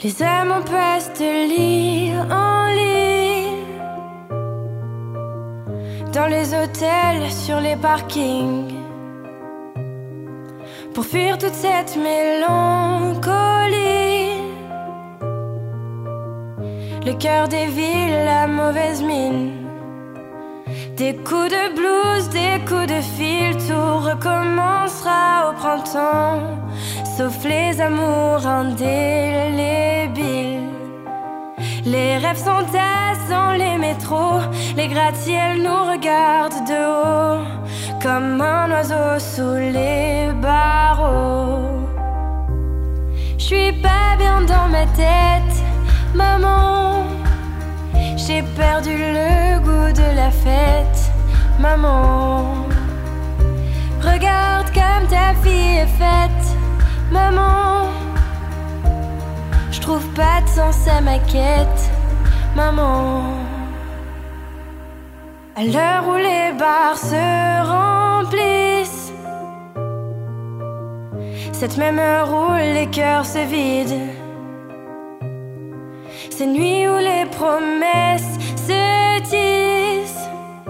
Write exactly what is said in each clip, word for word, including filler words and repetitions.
Les amants passent de lit en lit, dans les hôtels, sur les parkings, pour fuir toute cette mélancolie. Le cœur des villes, la mauvaise mine, des coups de blues, des coups de fil, tout recommencera au printemps, sauf les amours indélébiles. Les rêves s'entassent dans les métros, les gratte-ciels nous regardent de haut, comme un oiseau sous les barreaux. J'suis pas bien dans ma tête, maman. J'ai perdu le goût de la fête, maman. Regarde comme ta fille est faite, maman. J'trouve pas de sens à ma quête, maman. À l'heure où les bars se remplissent, cette même heure où les cœurs se vident, ces nuits où les promesses se disent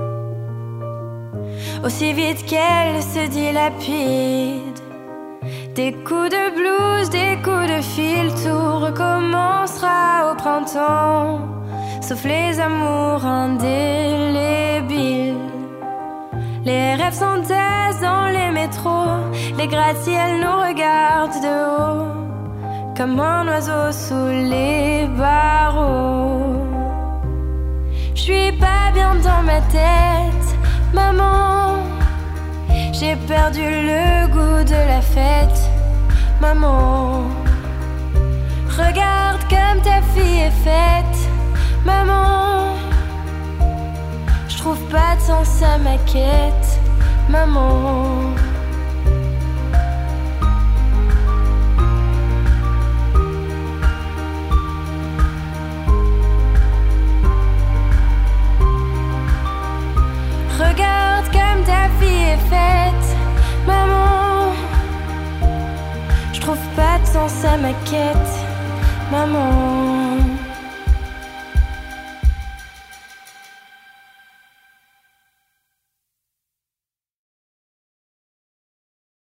aussi vite qu'elles se dilapident. Des coups de blues, des coups de fil, tout recommencera au printemps, sauf les amours indélébiles. Les rêves s'entassent dans les métros, les gratte-ciels nous regardent de haut, comme un oiseau sous les barreaux. J'suis pas bien dans ma tête, maman. J'ai perdu le goût de la fête, maman. Regarde comme ta fille est faite, maman. J'trouve pas de sens à ma quête, maman. Regarde comme ta fille est faite, maman. J'trouve pas de sens à ma quête, maman.